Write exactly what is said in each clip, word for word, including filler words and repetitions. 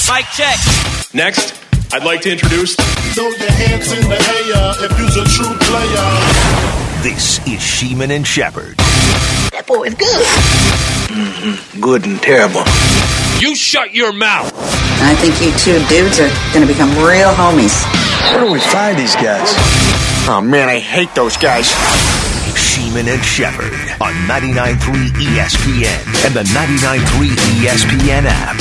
Mic check. Next, I'd like to introduce. Throw your hands in the air if you're a true player. This is Sheeman and Shepherd. That boy is good. Mm-hmm. Good and terrible. You shut your mouth. I think you two dudes are going to become real homies. Where do we find these guys? Oh, man, I hate those guys. Sheeman and Shepherd on ninety-nine point three E S P N and the ninety-nine point three E S P N app.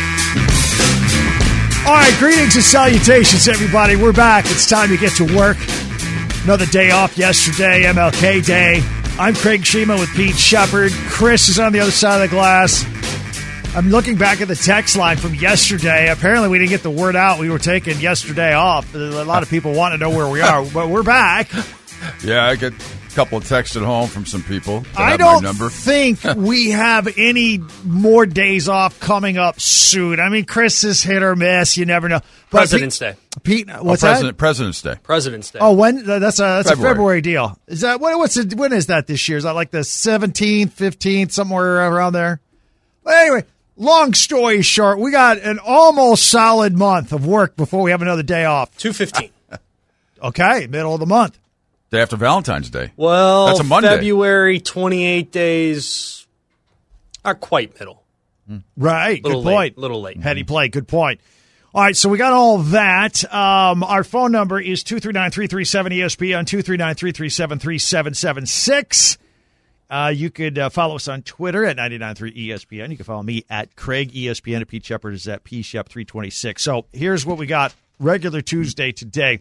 All right, greetings and salutations, everybody. We're back. It's time to get to work. Another day off yesterday, M L K Day. I'm Craig Shima with Pete Shepherd. Chris is on the other side of the glass. I'm looking back at the text line from yesterday. Apparently, we didn't get the word out. We were taking yesterday off. A lot of people want to know where we are, but we're back. Yeah, I get a couple of texts at home from some people that I have don't my number. think we have any more days off coming up soon. I mean, Chris is hit or miss. You never know. But President's Pete, Day. Pete, what's oh, President, that? President's Day. President's Day. Oh, when? That's a that's February. a February deal. Is that what? What's it? When is that this year? Is that like the seventeenth, fifteenth, somewhere around there? But anyway, long story short, we got an almost solid month of work before we have another day off. two fifteen. Okay, middle of the month. Day after Valentine's Day. Well, That's a Monday. February, twenty-eight days. Not quite middle. Right. Little Good point. late, little late. Heady play. Good point. All right, so we got all that. Um, our phone number is two three nine, three three seven, E S P N, two three nine, three three seven, three seven seven six. Uh, you could uh, follow us on Twitter at ninety-nine point three E S P N. You can follow me at Craig E S P N, and Pete Shepherd is at P Shep three twenty-six. So here's what we got. Regular Tuesday today.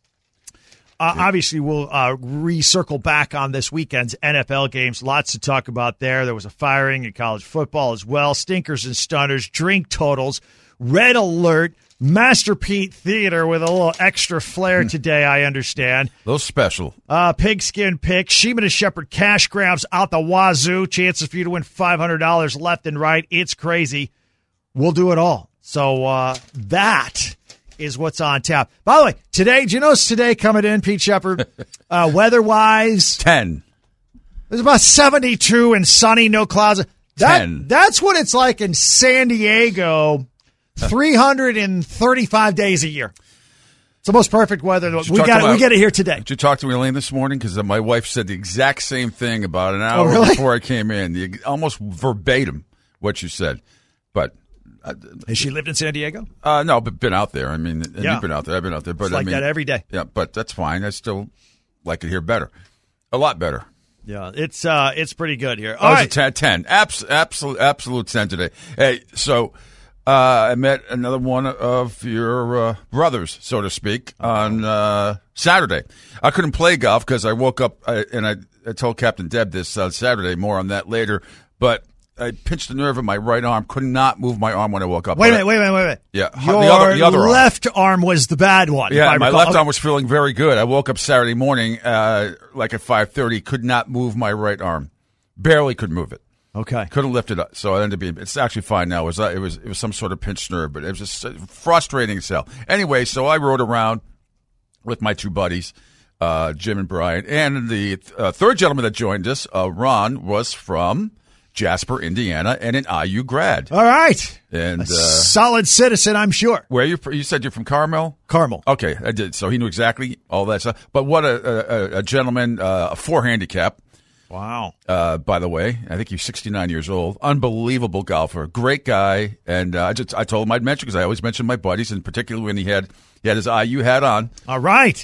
Uh, obviously, we'll uh, recircle back on this weekend's N F L games. Lots to talk about there. There was a firing in college football as well. Stinkers and stunners, drink totals, red alert, Master Pete Theater with a little extra flair today, I understand. A little special. Uh, pigskin pick, Sheeman and Shepherd cash grabs out the wazoo. Chances for you to win five hundred dollars left and right. It's crazy. We'll do it all. So uh, that is what's on tap. By the way, today, do you know today coming in, Pete Shepherd, uh, weather-wise? ten. It's about seventy-two and sunny, no clouds. That, ten. That's what it's like in San Diego three hundred thirty-five days a year. It's the most perfect weather. We got it, we get it here today. Did you talk to Elaine this morning? Because my wife said the exact same thing about an hour oh, really? before I came in. The, almost verbatim what you said. But uh, has she lived in San Diego? Uh, no, but been out there. I mean, and yeah. you've been out there. I've been out there. But it's like I mean, that every day. Yeah, but that's fine. I still like it here better. A lot better. Yeah, it's uh, it's pretty good here. All All right. right. It's a ten. Abs- absolute, absolute ten today. Hey, so uh, I met another one of your uh, brothers, so to speak, on uh, Saturday. I couldn't play golf because I woke up, I, and I, I told Captain Deb this uh, Saturday, more on that later, but I pinched a nerve in my right arm, could not move my arm when I woke up. Wait a minute, wait a minute, wait a minute. Yeah, Your the other, the other left arm. arm was the bad one. Yeah, my recall. left okay. arm was feeling very good. I woke up Saturday morning, uh, like at five thirty, could not move my right arm. Barely could move it. Okay. Couldn't lift it up. So it ended up being, it's actually fine now. It was, uh, it was, it was some sort of pinched nerve, but it was just frustrating as hell. Anyway, so I rode around with my two buddies, uh, Jim and Brian, and the uh, third gentleman that joined us, uh, Ron, was from Jasper, Indiana, and an I U grad. All right. And a uh, solid citizen, I'm sure. Where you? You said you're from Carmel? Carmel. Okay, I did. So he knew exactly all that stuff. But what a, a, a gentleman, uh, a four handicap. Wow. Uh, by the way, I think he's sixty-nine years old. Unbelievable golfer. Great guy. And uh, I just I told him I'd mention, because I always mention my buddies, and particularly when he had he had his I U hat on. All right.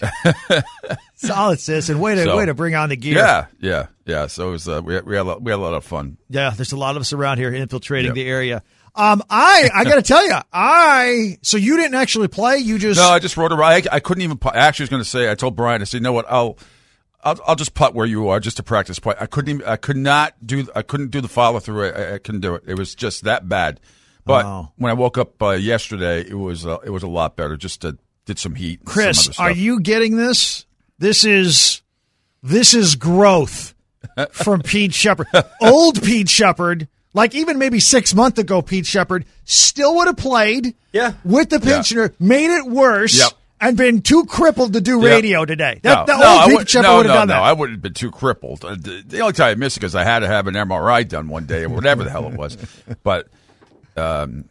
Solid citizen. Way to So, way to bring on the gear. Yeah, yeah, yeah. So it was, uh, we, had, we, had a lot, we had a lot of fun. Yeah, there's a lot of us around here infiltrating Yep. the area. Um, I I got to tell you, I so you didn't actually play. You just No, I just rode around. I, I couldn't even putt. I actually was going to say, I told Brian, I said, you know what, I'll, I'll, I'll just putt where you are just to practice putt. I couldn't even, I could not do, I couldn't do the follow through. I, I couldn't do it. It was just that bad. But wow. when I woke up uh, yesterday, it was, uh, it was a lot better. Just uh, did some heat. And Chris, some other stuff. are you getting this? This is this is growth from Pete Shepherd. Old Pete Shepherd, like even maybe six months ago, Pete Shepherd still would have played. Yeah. With the pensioner, yeah. made it worse. Yep. And been too crippled to do Yep. radio today. That, no, that no, old I Pete would, Shepherd no, would have no, done no, that. I wouldn't have been too crippled. Uh, the, the only time I missed it because I had to have an M R I done one day or whatever the hell it was. But um,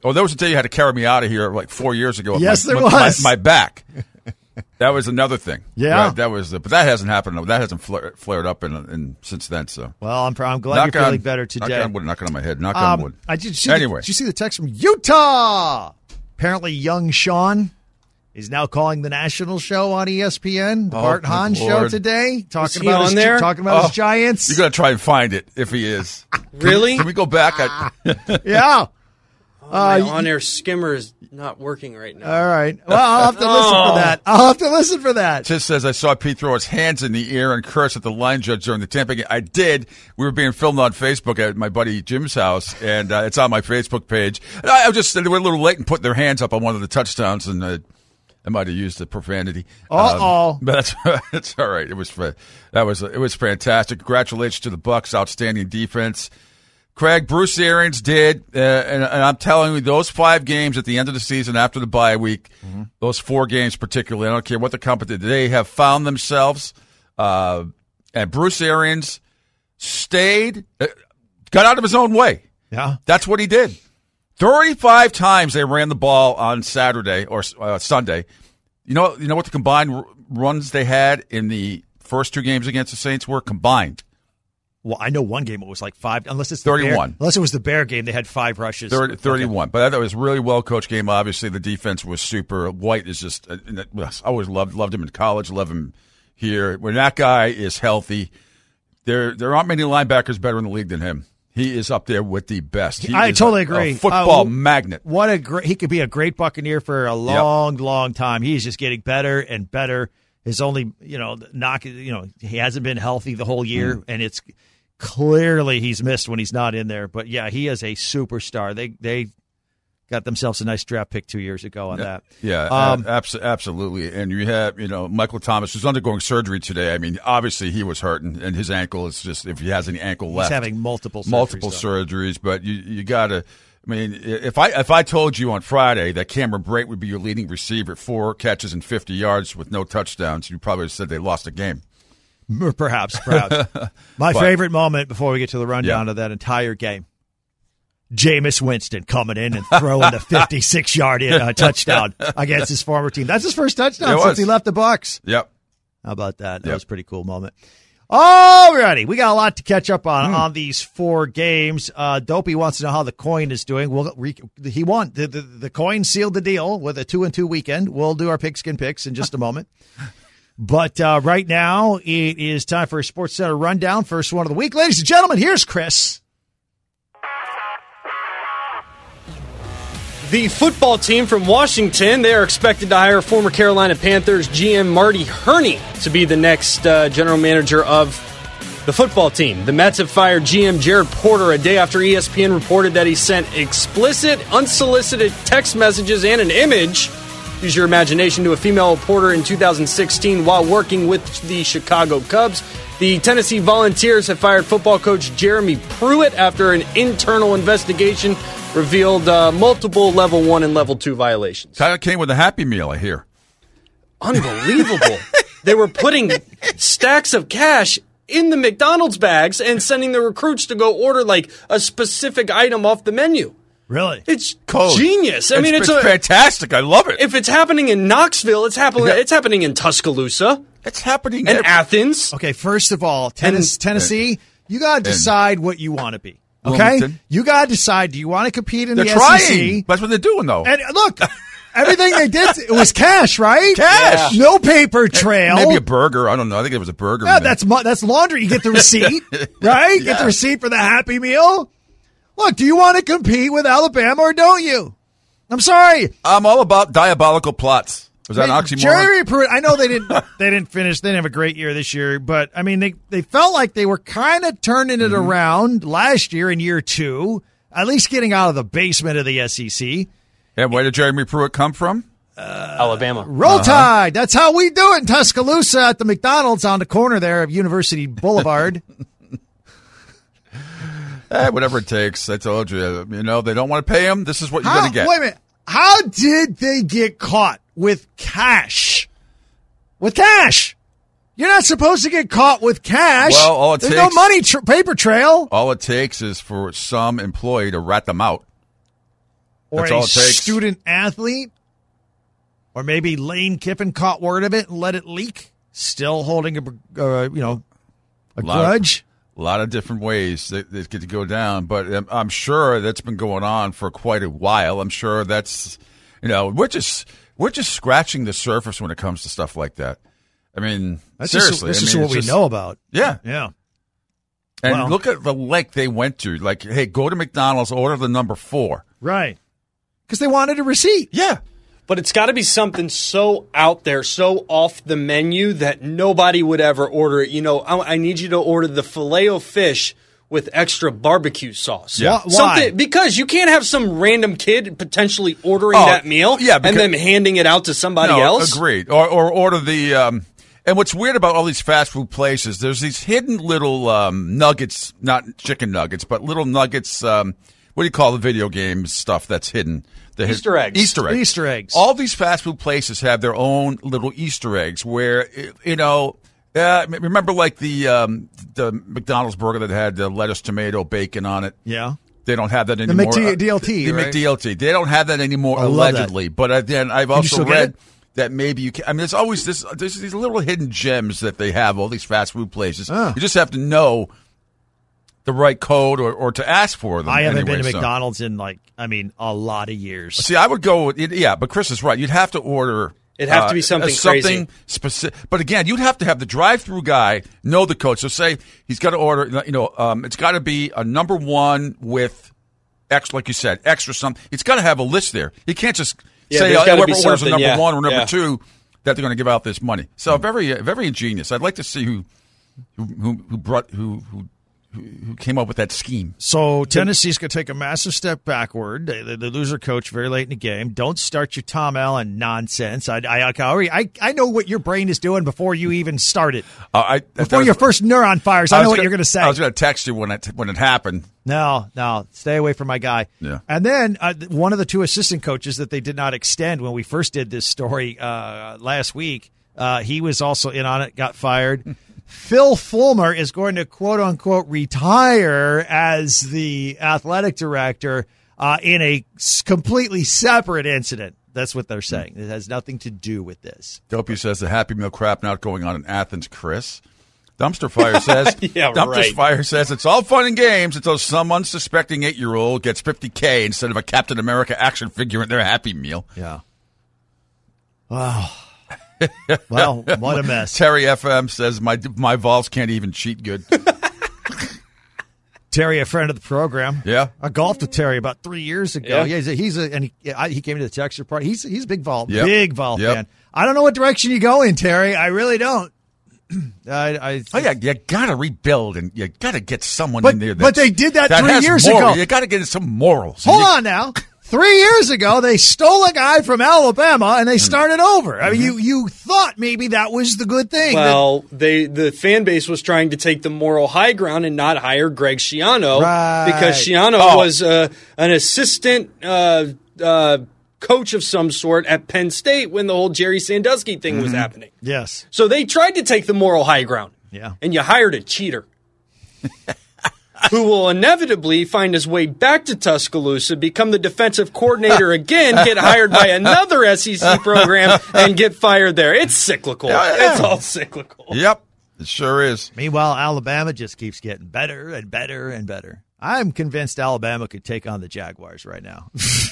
Oh, there was a day you had to carry me out of here like four years ago. Yes, my, there my, was. My, my back. That was another thing. Yeah. Right? That was, but that hasn't happened. That hasn't flared, flared up in, in since then. So. Well, I'm, I'm glad knock you're on, feeling better today. Knock on wood, knock on my head. Knock um, on wood. I did, see anyway. The, did you see the text from Utah? Apparently, young Sean is now calling the national show on E S P N, the Oh, Bart Hahn good show Lord. today, talking he about on his, there? talking about Oh, his Giants. You got to try and find it if he is. Really? Can we go back? I, yeah. Oh, my Uh, on-air skimmer is not working right now. All right. Well, I'll have to listen Oh. for that. I'll have to listen for that. just says I saw Pete throw his hands in the air and curse at the line judge during the Tampa game. I did. We were being filmed on Facebook at my buddy Jim's house, and uh, it's on my Facebook page. And I, I was just they were a little late in putting their hands up on one of the touchdowns, and uh, I might have used the profanity. Uh-oh. Um, but that's it's all right. It was fa- that was it was fantastic. Congratulations to the Bucs, outstanding defense. Craig, Bruce Arians did, uh, and, and I'm telling you, those five games at the end of the season after the bye week, mm-hmm. those four games particularly, I don't care what the company, they have found themselves. Uh, and Bruce Arians stayed, uh, got out of his own way. Yeah. That's what he did. thirty-five times they ran the ball on Saturday or uh, Sunday. You know, you know what the combined r- runs they had in the first two games against the Saints were combined? Well, I know one game it was like five, unless it's the thirty-one. Bear, unless it was the Bear game, they had five rushes. thirty, thirty-one. Okay. But that was a really well coached game. Obviously, the defense was super. White is just. Uh, I always loved loved him in college. Love him here. When that guy is healthy, there there aren't many linebackers better in the league than him. He is up there with the best. He I is totally a, agree. A football uh, magnet. What a great! He could be a great Buccaneer for a long, yep. long time. He's just getting better and better. His only, you know, knock. You know, he hasn't been healthy the whole year, mm. and it's. Clearly, he's missed when he's not in there. But, yeah, he is a superstar. They they got themselves a nice draft pick two years ago on yeah, that. Yeah, um, abs- absolutely. And you have, you know, Michael Thomas, who's undergoing surgery today. I mean, obviously he was hurt, and, and his ankle is just, if he has any ankle he's left. He's having multiple surgeries. Multiple though. surgeries. But you, you got to, I mean, if I if I told you on Friday that Cameron Brate would be your leading receiver, four catches and fifty yards with no touchdowns, you probably would have said they lost a game. Perhaps, perhaps. My but, favorite moment before we get to the rundown yeah. of that entire game, Jameis Winston coming in and throwing the fifty-six-yard uh, touchdown against his former team. That's his first touchdown it since was. he left the Bucs. Yep. How about that? That yep. was a pretty cool moment. Alrighty, we got a lot to catch up on mm. on these four games. Uh, Dopey wants to know how the coin is doing. We'll re- he won the, the the coin sealed the deal with a two and two weekend. We'll do our pigskin picks in just a moment. But uh, right now, it is time for a Sports Center rundown. First one of the week. Ladies and gentlemen, here's Chris. The football team from Washington, they are expected to hire former Carolina Panthers G M Marty Hurney to be the next uh, general manager of the football team. The Mets have fired G M Jared Porter a day after E S P N reported that he sent explicit, unsolicited text messages and an image, use your imagination, to a female reporter in two thousand sixteen while working with the Chicago Cubs. The Tennessee Volunteers have fired football coach Jeremy Pruitt after an internal investigation revealed uh, multiple level one and level two violations. Kind of came with a Happy Meal, I hear. Unbelievable. They were putting stacks of cash in the McDonald's bags and sending the recruits to go order like a specific item off the menu. Really? It's Code. genius. I it's, mean, it's, it's a, fantastic. I love it. If it's happening in Knoxville, it's happening. Yeah. It's happening in Tuscaloosa. It's happening in every- Athens. Okay, first of all, tennis, and, Tennessee, and, you got to decide what you want to be. Okay, Wilmington. You got to decide. Do you want to compete in they're the trying. S E C? That's what they're doing, though. And look, everything they did, it was cash, right? Cash. Yeah. No paper trail. Maybe a burger. I don't know. I think it was a burger. Yeah, that's that's laundry. You get the receipt, right? Yeah. Get the receipt for the Happy Meal. Look, do you want to compete with Alabama or don't you? I'm sorry. I'm all about diabolical plots. Was that I mean, an oxymoron? Jeremy Pruitt, I know they didn't they didn't finish. They didn't have a great year this year, but I mean they, they felt like they were kind of turning it mm-hmm. around last year in year two, at least getting out of the basement of the S E C. And where did Jeremy Pruitt come from? Uh, Alabama. Roll uh-huh. Tide. That's how we do it in Tuscaloosa at the McDonald's on the corner there of University Boulevard. Eh, whatever it takes. I told you. You know, they don't want to pay him. This is what you're How, going to get. Wait a minute. How did they get caught with cash? With cash. You're not supposed to get caught with cash. Well, all it There's takes, no money tra- paper trail. All it takes is for some employee to rat them out. or That's a all it takes. student athlete, or maybe Lane Kiffin caught word of it and let it leak, still holding a uh, you know a, a lot grudge. Of, a lot of different ways that, that get to go down, but I'm, I'm sure that's been going on for quite a while. I'm sure that's you know we're just we're just scratching the surface when it comes to stuff like that. I mean, That's seriously, just, this I is mean, what we just, know about. Yeah, yeah. And well, look at the length they went to. Like, hey, go to McDonald's, order the number four. Right. Because they wanted a receipt. Yeah. But it's got to be something so out there, so off the menu that nobody would ever order it. You know, I, I need you to order the Filet-O-Fish with extra barbecue sauce. Yeah. Why? Something, because you can't have some random kid potentially ordering Oh, that meal yeah, because, and then handing it out to somebody no, else. Agreed. Or, or order the... Um, and what's weird about all these fast food places, there's these hidden little um, nuggets, not chicken nuggets, but little nuggets, um, what do you call the video game stuff that's hidden? The Easter eggs. Easter eggs. Easter eggs. All these fast food places have their own little Easter eggs where, you know, uh, remember like the um, the McDonald's burger that had the lettuce, tomato, bacon on it? Yeah. They don't have that anymore. The McD- The, right? the McDLT. They don't have that anymore, I love allegedly. But uh, then I've you also still get read it? that maybe you can. I mean, there's always this. There's these little hidden gems that they have. All these fast food places. Oh. You just have to know the right code or, or to ask for them. I haven't anyway, been to so. McDonald's in, like, I mean, a lot of years. See, I would go with, yeah, but Chris is right. You'd have to order. It'd have uh, to be something something crazy. specific. But again, you'd have to have the drive-through guy know the code. So say he's got to order, you know, um, it's got to be a number one with extra, like you said, extra something. It's got to have a list there. You can't just Yeah, say there's uh, gotta whoever be orders a something, number yeah. one or number Yeah. two that they're going to give out this money. So very, uh, very ingenious. I'd like to see who, who, who, who brought, who, who. Who came up with that scheme? So Tennessee's going to take a massive step backward. They, they, they lose their coach very late in the game. Don't start your Tom Allen nonsense. I, I, I, I know what your brain is doing before you even started. Uh, I, before was, your first neuron fires, I, I know what gonna, you're going to say. I was going to text you when it when it happened. No, no, stay away from my guy. Yeah. And then uh, one of the two assistant coaches that they did not extend when we first did this story uh, last week, uh, he was also in on it, got fired. Phil Fulmer is going to, quote-unquote, retire as the athletic director uh, in a completely separate incident. That's what they're saying. It has nothing to do with this. Dopey says the Happy Meal crap not going on in Athens, Chris. Dumpster Fire says, Yeah, Dumpster right. Fire says it's all fun and games until some unsuspecting eight-year-old gets fifty K instead of a Captain America action figure in their Happy Meal. Yeah. Wow. Well, what a mess. Terry F M says my my Vols can't even cheat good. Terry, a friend of the program. Yeah. I golfed with Terry about three years ago. Yeah. Yeah, he's a, he's a and he, I, he came to the Texture party. He's he's a big Vol, Yep. big Vol Yep. fan. I don't know what direction you go in, Terry. I really don't. I, I Oh yeah, you got to rebuild and you got to get someone But- in there. but That's, they did that three has years moral. ago. You got to get some morals. Hold You- on now. Three years ago, they stole a guy from Alabama and they started over. I mean, you you thought maybe that was the good thing. Well, they the fan base was trying to take the moral high ground and not hire Greg Schiano Right. because Schiano Oh. was uh, an assistant uh, uh, coach of some sort at Penn State when the whole Jerry Sandusky thing was happening. that, yes. So they tried to take the moral high ground. Yeah. And you hired a cheater who will inevitably find his way back to Tuscaloosa, become the defensive coordinator again, get hired by another S E C program, and get fired there. It's cyclical. Yeah, yeah. It's all cyclical. Yep, it sure is. Meanwhile, Alabama just keeps getting better and better and better. I'm convinced Alabama could take on the Jaguars right now.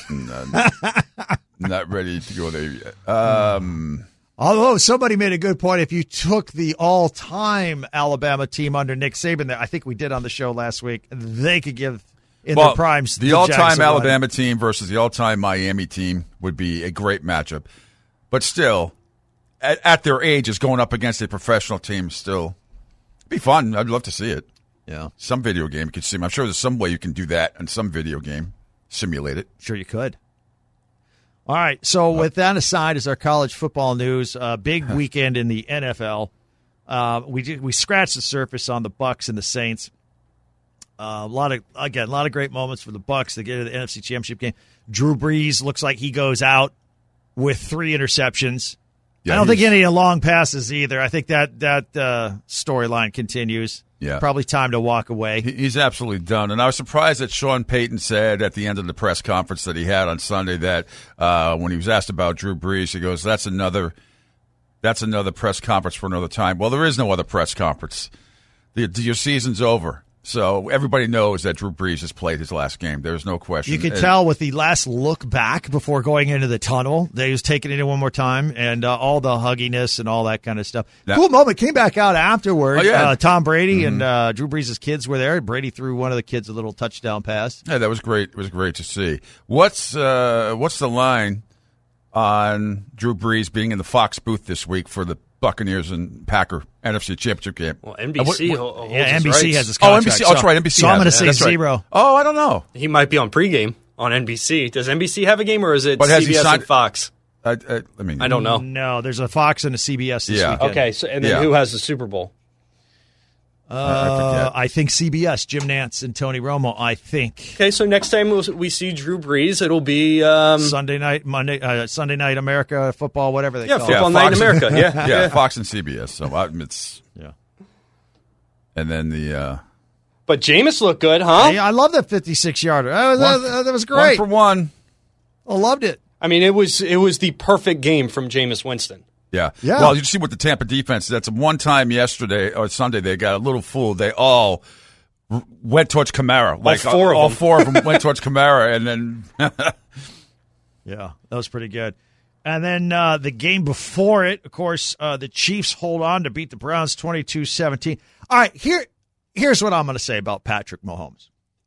Not ready to go there yet. Um, Although somebody made a good point, if you took the all-time Alabama team under Nick Saban, that I think we did on the show last week, they could give in well, their primes the, the all-time Jags a run. Alabama team versus the all-time Miami team would be a great matchup. But still, at, at their ages, going up against a professional team still be fun. I'd love to see it. Yeah, Some video game you could see. I'm sure there's some way you can do that in some video game. Simulate it. sure you could. All right, so with that aside is our college football news. Uh, big weekend in the N F L. Uh, we did, we scratched the surface on the Bucs and the Saints. Uh, a lot of again, a lot of great moments for the Bucs. They get to the N F C Championship game. Drew Brees looks like he goes out with three interceptions. Yeah, I don't think he's- any long passes either. I think that that uh, storyline continues. Yeah. Probably time to walk away. He- He's absolutely done. And I was surprised that Sean Payton said at the end of the press conference that he had on Sunday that uh, when he was asked about Drew Brees, he goes, that's another that's another press conference for another time. Well, there is no other press conference. The, your season's over. So everybody knows that Drew Brees has played his last game. There's no question. You could and, tell with the last look back before going into the tunnel that he was taking it in one more time, and uh, all the hugginess and all that kind of stuff. That, cool moment. Came back out afterward. Oh, yeah. uh, Tom Brady mm-hmm. and uh, Drew Brees' kids were there. Brady threw one of the kids a little touchdown pass. Yeah, that was great. It was great to see. What's uh, what's the line on Drew Brees being in the Fox booth this week for the Buccaneers and Packer N F C Championship game? Well, N B C what, what, holds yeah, his N B C rights. has his contract. Oh, N B C. Oh, that's right. N B C. So I'm going to it. say That's zero. Right. Oh, I don't know. He might be on pregame on N B C. Does N B C have a game, or is it But has C B he S signed- and Fox? I, I, I mean, I don't know. No, there's a Fox and a C B S this Yeah. weekend. Okay, so and then Yeah. who has the Super Bowl? Uh, I I think C B S, Jim Nantz and Tony Romo, I think. Okay, so next time we'll, we see Drew Brees, it'll be um, Sunday night, Monday, uh, Sunday night, America football, whatever they yeah, call football it. night in Fox- America. Yeah, yeah, Fox and C B S. So I, it's Yeah. and then the uh, But Jameis looked good, huh? Hey, I love that fifty-six yarder. That was, one, that, that was great. One for one. I loved it. I mean, it was it was the perfect game from Jameis Winston. Yeah. Yeah. Well, you see what the Tampa defense, that's one time yesterday or Sunday, they got a little fooled. They all r- went towards Kamara. Like four of all them. four of them went towards Kamara, and then Yeah, that was pretty good. And then uh, the game before it, of course, uh, the Chiefs hold on to beat the Browns twenty-two seventeen. All right, here, here's what I'm going to say about Patrick Mahomes.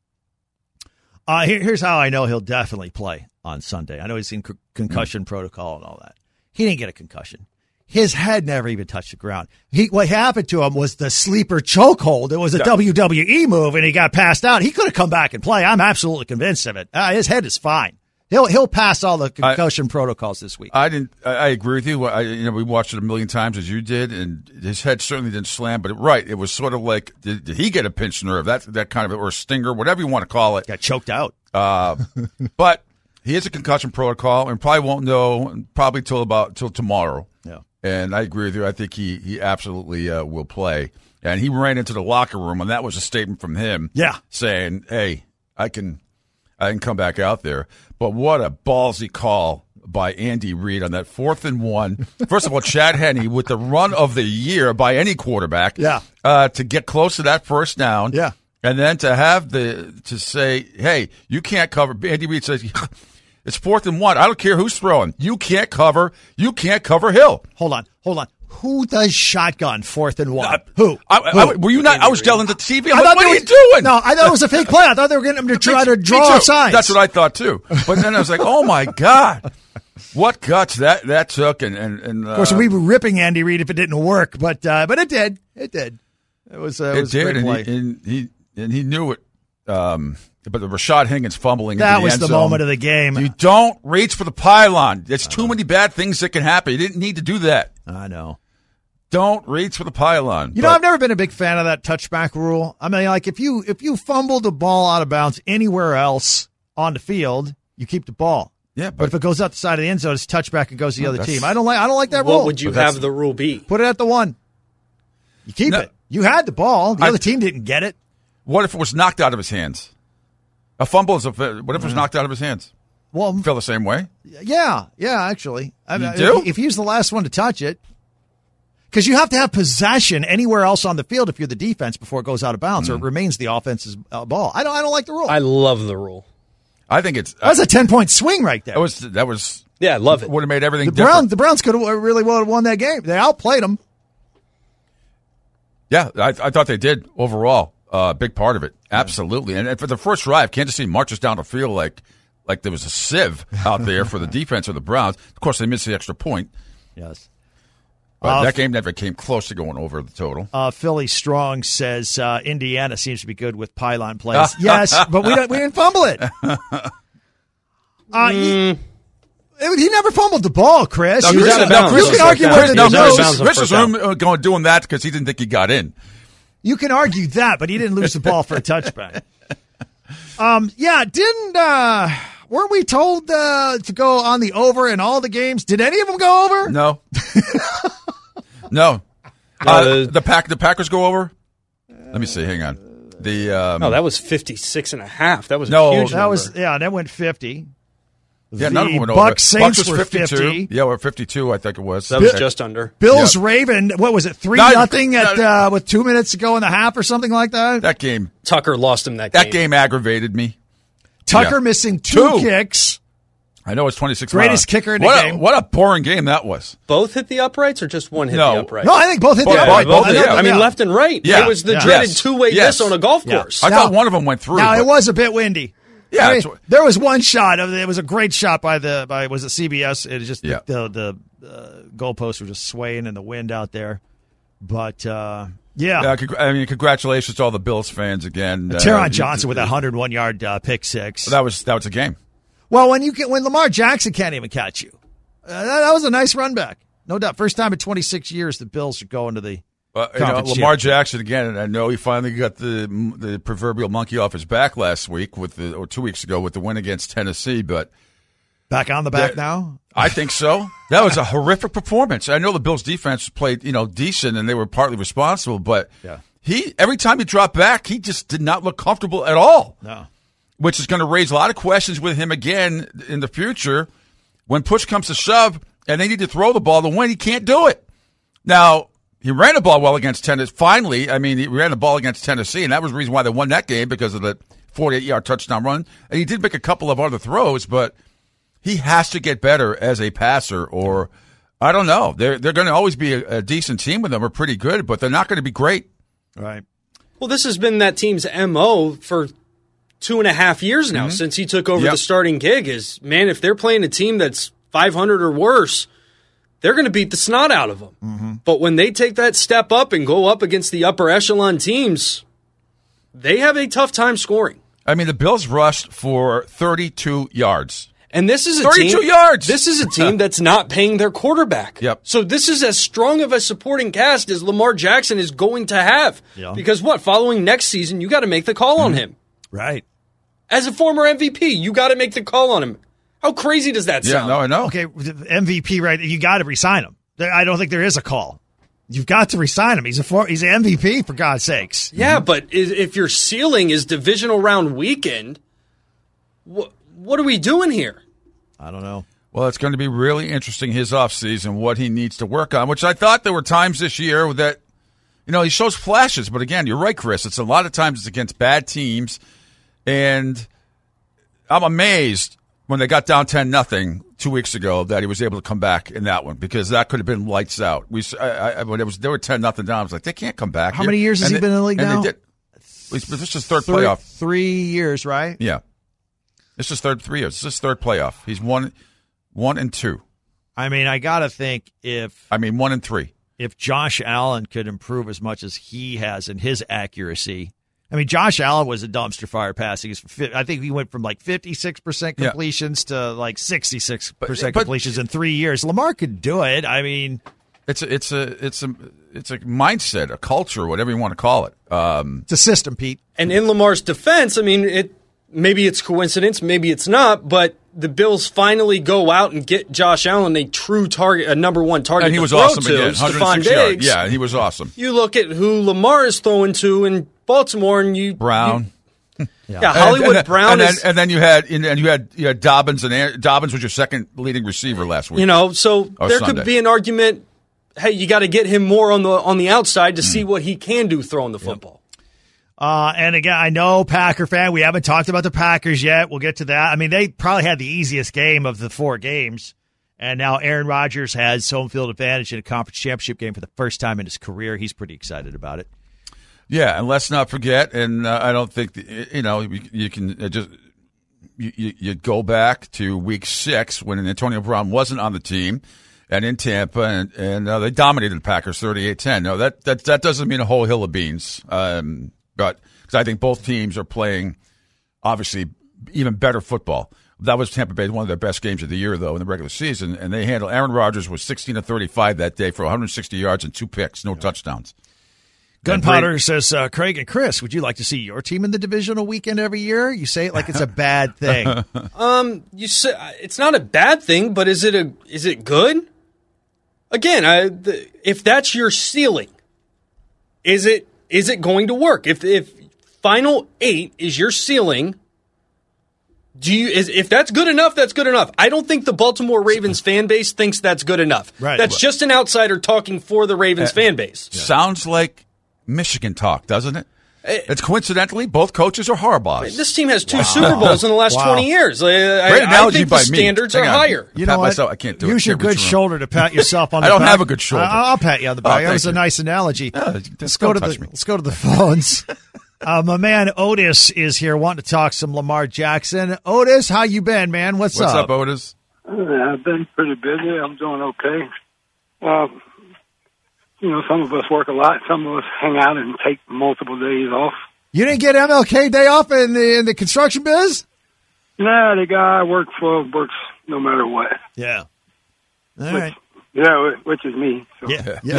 Uh, here, here's how I know he'll definitely play on Sunday. I know he's in co- concussion mm. protocol and all that. He didn't get a concussion. His head never even touched the ground. He, what happened to him was the sleeper chokehold. It was a yeah. W W E move, and he got passed out. He could have come back and play. I'm absolutely convinced of it. Uh, his head is fine. He'll he'll pass all the concussion I, protocols this week. I didn't. I, I agree with you. I, you know, we watched it a million times as you did, and his head certainly didn't slam. But right, it was sort of like, did, did he get a pinched nerve? That that kind of or a stinger, whatever you want to call it. Got choked out. Uh, but he has a concussion protocol, and probably won't know probably till about till tomorrow. Yeah. And I agree with you. I think he he absolutely uh, will play. And he ran into the locker room, and that was a statement from him. Yeah. Saying, "Hey, I can." I can come back out there. But what a ballsy call by Andy Reid on that fourth and one. First of all, Chad Henne with the run of the year by any quarterback. Yeah. Uh, to get close to that first down. Yeah. And then to have the, to say, hey, you can't cover. Andy Reid says, it's fourth and one. I don't care who's throwing. You can't cover. You can't cover Hill. Hold on. Hold on. Who does shotgun fourth and one? Uh, Who? I, Who? I, were you not? I was yelling at the T V. I'm I like, what are was, you doing? No, I thought it was a fake play. I thought they were getting him to try to draw off signs. That's what I thought too. But then I was like, oh my God, what guts that that took. And, and, and uh, of course, we were ripping Andy Reid if it didn't work, but uh, but it did. It did. It was. Uh, it, it was did, a great and play. he, and he and he knew it. Um, but the Rashad Higgins fumbling. That into the was end the zone. moment of the game. You don't reach for the pylon. There's too many bad things that can happen. You didn't need to do that. I know. Don't reach for the pylon. You but, know, I've never been a big fan of that touchback rule. I mean, like if you if you fumble the ball out of bounds anywhere else on the field, you keep the ball. Yeah, but, but if it goes out the side of the end zone, it's touchback and goes to the no, other that's- team. I don't like I don't like that What rule. would you But that's- have the rule be? Put it at the one. You keep No. it. You had the ball. The I- other team didn't get it. what if it was knocked out of his hands? A fumble is a. What if it was knocked out of his hands? Well, Feel the same way? yeah, yeah. Actually, I You mean, do? If, if he's the last one to touch it, because you have to have possession anywhere else on the field if you're the defense before it goes out of bounds, Mm. or it remains the offense's uh, ball. I don't. I don't like the rule. I love the rule. I think it's. That's a ten point swing right there. That was. That was. Yeah, I love it. Would have made everything The different. Browns, the Browns could have really well have won that game. They outplayed them. Yeah, I, I thought they did overall. A uh, big part of it, absolutely. And, and for the first drive, Kansas City marches down the field like like there was a sieve out there for the defense of the Browns. Of course, they missed the extra point. Yes. But Uh, that game never came close to going over the total. Uh, Philly Strong says uh, Indiana seems to be good with pylon plays. Yes, but we don't, we didn't fumble it. Uh, he, he never fumbled the ball, Chris. No, You- Chris- out of no, bounds. Chris- you can First argue down. whether no, He was the out of Chris, bounds nose. on Chris first was down. um, going doing that because he didn't think he got in. You can argue that, but he didn't lose the ball for a touchback. Um, yeah, didn't uh, weren't we told uh, to go on the over in all the games? Did any of them go over? No, no. Uh, Uh, the pack, the Packers go over. Uh, Let me see. Hang on. The um, No, that was fifty-six and a half. That was No, a huge That number. was yeah. That went fifty. yeah, the none of them went Bucks over. Saints Bucks was were fifty-two. fifty. Yeah, we're fifty-two. I think it was. That was Yeah. just under. Bills Yeah. Raven. What was it? Three No, nothing at no. uh, with two minutes to go in the half or something like that. That game. Tucker lost him that, That game. game aggravated me. Tucker Yeah. missing two, Two. kicks. I know it's twenty-six. Greatest miles. kicker in the what game. A, what a boring game that was. Both hit the uprights or just one hit No. the uprights? No, I think both hit Both- the both- upright. both I did, know- yeah. I mean, left and right. Yeah. It was the Yeah. dreaded Yes. two-way Yes. miss on a golf Yeah. course. I Now- thought one of them went through. Now but- it was a bit windy. Yeah, I mean, it's- there was one shot of it was a great shot by the by was it C B S? It was just Yeah. the the, the uh, goalposts were just swaying in the wind out there. But uh, yeah, Yeah, congr- I mean, congratulations to all the Bills fans again. Uh, Teron Johnson with that one hundred one yard uh, pick six. That was that was a game. Well, when you can, when Lamar Jackson can't even catch you, uh, that, that was a nice run back, no doubt. First time in twenty-six years the Bills are going to the Uh, you know, conference Lamar championship. Jackson again, and I know he finally got the the proverbial monkey off his back last week with the or two weeks ago with the win against Tennessee, but back on the back Yeah. now. I think so. That was a horrific performance. I know the Bills' defense played, you know, decent, and they were partly responsible. But Yeah. he, every time he dropped back, he just did not look comfortable at all. No. Which is going to raise a lot of questions with him again in the future. When push comes to shove, and they need to throw the ball to win, he can't do it. Now he ran the ball well against Tennessee. Finally, I mean, he ran the ball against Tennessee, and that was the reason why they won that game because of the forty-eight yard touchdown run. And he did make a couple of other throws, but. He has to get better as a passer, or I don't know. They're they're going to always be a, a decent team with them, or pretty good, but they're not going to be great. Right. Well, this has been that team's M O for two and a half years now Mm-hmm. since he took over Yep. the starting gig. Is, man, if they're playing a team that's five hundred or worse, they're going to beat the snot out of them. Mm-hmm. But when they take that step up and go up against the upper echelon teams, they have a tough time scoring. I mean, the Bills rushed for thirty-two yards. And this is a thirty-two team, yards. This is a team that's not paying their quarterback. Yep. So this is as strong of a supporting cast as Lamar Jackson is going to have. Yeah. Because what? Following next season, you got to make the call on him. Right. As a former M V P, you got to make the call on him. How crazy does that Yeah, sound? no, I know. Okay, the M V P, right? You got to resign him. There- I don't think there is a call. You've got to resign him. He's a for, he's an M V P for God's sakes. Yeah, but is, if your ceiling is divisional round weekend, what what are we doing here? I don't know. Well, it's going to be really interesting his offseason, what he needs to work on, which I thought there were times this year that, you know, he shows flashes. But again, you're right, Chris. It's a lot of times it's against bad teams. And I'm amazed when they got down ten nothing two weeks ago that he was able to come back in that one because that could have been lights out. We, I, I, when it was, they were ten nothing down, I was like, they can't come back. How here. many years has And he they- been in the league and now? They did. This is his third Three, playoff. three years, right? Yeah. This is third three years. This is his third playoff. He's one, one and two. I mean, I got to think if I mean, one and three. if Josh Allen could improve as much as he has in his accuracy. I mean, Josh Allen was a dumpster fire passing. I think he went from like fifty-six percent Yeah. completions to like sixty-six percent But- but- completions in three years. Lamar could do it. I mean, It's a, it's a, it's a, it's a mindset, a culture, whatever you want to call it. Um, it's a system, Pete. And in Lamar's defense, I mean, it maybe it's coincidence, maybe it's not, but the Bills finally go out and get Josh Allen a true target, a number one target. and he to was throw awesome to, again. Stephon one hundred six yards. Diggs. Yeah, he was awesome. You look at who Lamar is throwing to in Baltimore, and you Brown. you- yeah, Hollywood and, and, Brown and then, is. and then you had and then you had you had Dobbins and Aaron- Dobbins was your second leading receiver last week. You know, so Or there Sunday. could be an argument. Hey, you got to get him more on the on the outside to Mm. see what he can do throwing the football. Uh, and again, I know Packer fan. We haven't talked about the Packers yet. We'll get to that. I mean, they probably had the easiest game of the four games. And now Aaron Rodgers has home field advantage in a conference championship game for the first time in his career. He's pretty excited about it. Yeah, and let's not forget. And uh, I don't think that, you know you, you can uh, just you, you, you go back to week six when Antonio Brown wasn't on the team. And in Tampa, and, and uh, they dominated the Packers thirty-eight ten. No, that, that that doesn't mean a whole hill of beans. Um, but because I think both teams are playing, obviously, even better football. That was Tampa Bay, one of their best games of the year, though, in the regular season. And they handled Aaron Rodgers was sixteen to thirty-five that day for one hundred sixty yards and two picks, no touchdowns. Gunpowder says, uh, Craig and Chris, would you like to see your team in the divisional weekend every year? You say it like it's a bad thing. Um, you say it's not a bad thing, but is it a is it good? Again, I, the, if that's your ceiling, is it is it going to work? If if final eight is your ceiling, do you is if that's good enough, that's good enough. I don't think the Baltimore Ravens fan base thinks that's good enough. Right. That's just an outsider talking for the Ravens uh, fan base. Yeah. Sounds like Michigan talk, doesn't it? It's coincidentally, both coaches are Harbaughs. This team has two wow. Super Bowls in the last wow. twenty years. I, Great I, analogy I think by the standards me. are higher. You know what? Myself, I can't do Use it. your good shoulder to pat yourself on the I back. don't have a good shoulder. I, I'll pat you on the back. Oh, that was you. a nice analogy. Yeah, let's go to the me. let's go to the phones. uh, my man Otis is here wanting to talk some Lamar Jackson. Otis, how you been, man? What's, What's up? up, Otis? Uh, I've been pretty busy. I'm doing okay. Well, you know, some of us work a lot. Some of us hang out and take multiple days off. You didn't get M L K Day off in the in the construction biz? Nah, the guy I work for works no matter what. Yeah. All which, right. Yeah, which is me. So. Yeah. yeah.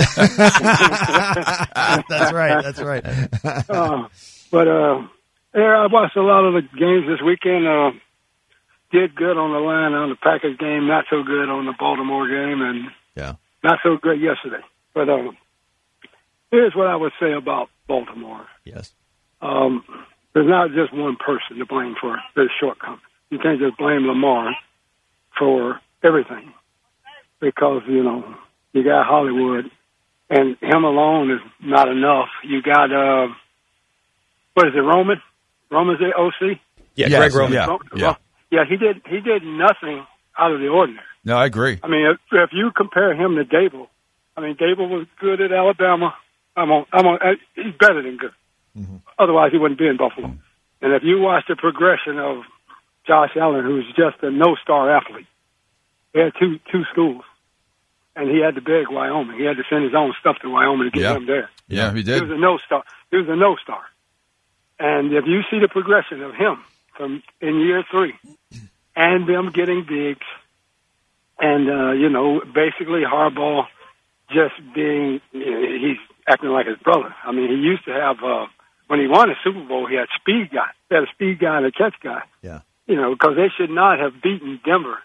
That's right. That's right. uh, but uh, yeah, I watched a lot of the games this weekend. Uh, did good on the line on the Packers game, not so good on the Baltimore game, and yeah, not so good yesterday. But uh, here's what I would say about Baltimore. Yes. Um, there's not just one person to blame for their shortcomings. You can't just blame Lamar for everything because, you know, you got Hollywood, and him alone is not enough. You got, uh, what is it, Roman? Roman's the O C? Yeah, yes, Greg Roman. Yeah, well, yeah. yeah, he did He did nothing out of the ordinary. No, I agree. I mean, if, if you compare him to Dable, I mean, Dable was good at Alabama. I'm on, I'm on, he's better than good. Mm-hmm. Otherwise, he wouldn't be in Buffalo. And if you watch the progression of Josh Allen, who's just a no-star athlete, he had two two schools, and he had to beg Wyoming. He had to send his own stuff to Wyoming to get yeah. him there. Yeah, he did. He was a no-star. He was a no-star. And if you see the progression of him from in year three, and them getting Diggs, and uh, you know, basically Harbaugh just being, he's acting like his brother. I mean, he used to have. Uh, When he won a Super Bowl, he had speed guy. He had a speed guy and a catch guy. Yeah. You know, because they should not have beaten Denver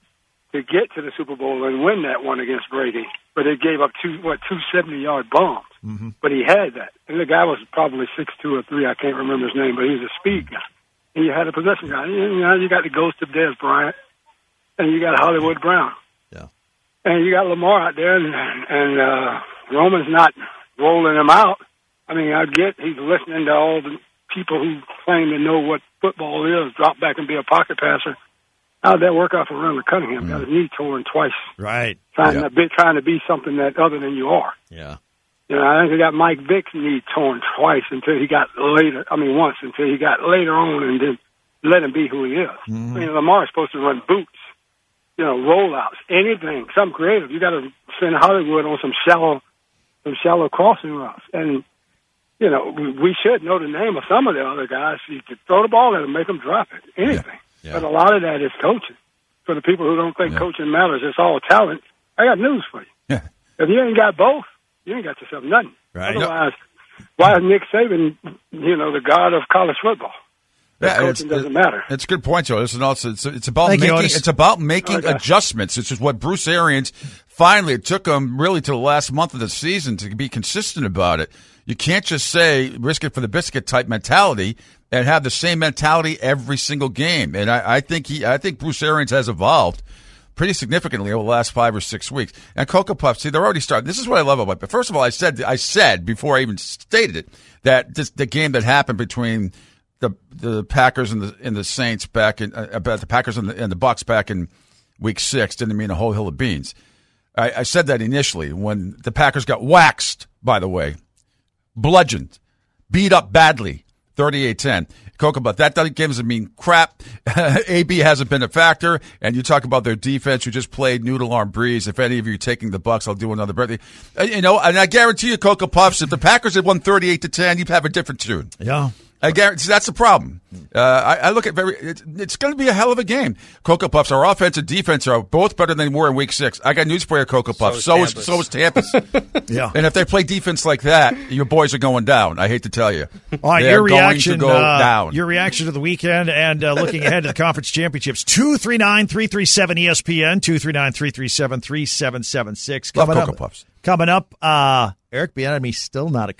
to get to the Super Bowl and win that one against Brady. But they gave up two, what, two seventy-yard bombs. Mm-hmm. But he had that. And the guy was probably six two or three. I can't remember his name, but he was a speed guy. And you had a possession guy. You know, you got the ghost of Dez Bryant, and you got Hollywood Brown. Yeah. And you got Lamar out there, and, and uh, Roman's not rolling him out. I mean, I get he's listening to all the people who claim to know what football is, drop back and be a pocket passer. How'd that work out for Randall Cunningham? Mm-hmm. Got his knee torn twice. Right. Trying, yeah. to be, trying to be something that other than you are. Yeah. You know, I think he got Mike Vick's knee torn twice until he got later, I mean, once until he got later on and then let him be who he is. Mm-hmm. I mean, Lamar's supposed to run boots, you know, rollouts, anything, something creative. You got to send Hollywood on some shallow, some shallow crossing routes. And, you know, we should know the name of some of the other guys. You could throw the ball at them, make them drop it, anything. Yeah. Yeah. But a lot of that is coaching. For the people who don't think yeah. coaching matters, it's all talent. I got news for you. Yeah. If you ain't got both, you ain't got yourself nothing. Right. Otherwise, why is Nick Saban, you know, the god of college football? Yeah, coaching doesn't matter. It's a good point, Joe. It's, also, it's, it's about Thank making you, it's about making okay. adjustments. This is what Bruce Arians finally it took him really to the last month of the season to be consistent about it. You can't just say risk it for the biscuit type mentality and have the same mentality every single game. And I, I think he, I think Bruce Arians has evolved pretty significantly over the last five or six weeks. And Cocoa Puffs, see, they're already starting. This is what I love about it. But first of all, I said, I said before I even stated it that this, the game that happened between the the Packers and the and the Saints back in uh, about the Packers and the, and the Bucs back in week six didn't mean a whole hill of beans. I, I said that initially when the Packers got waxed. By the way, bludgeoned, beat up badly, thirty-eight ten. Cocoa, but that doesn't mean crap. A B hasn't been a factor. And you talk about their defense, who just played noodle arm breeze. If any of you are taking the Bucs, I'll do another birthday. Uh, you know, and I guarantee you, Cocoa Puffs, if the Packers had won thirty-eight to ten, you'd have a different tune. Yeah. I guarantee that's the problem. Uh, I, I look at very. It's, it's going to be a hell of a game. Cocoa Puffs, our offense and defense are both better than they were in Week Six. I got news for you, Cocoa Puffs. So is so is Tampa's. Yeah. And if they play defense like that, your boys are going down. I hate to tell you. All right, They're your reaction. Going to go uh, down. Your reaction to the weekend and uh, looking ahead to the conference championships. Two three nine three three seven E S P N. Two three nine three three seven three seven seven six. Love Coming Cocoa up. Puffs. Coming up. Uh, Eric Bieniemy still not a coach.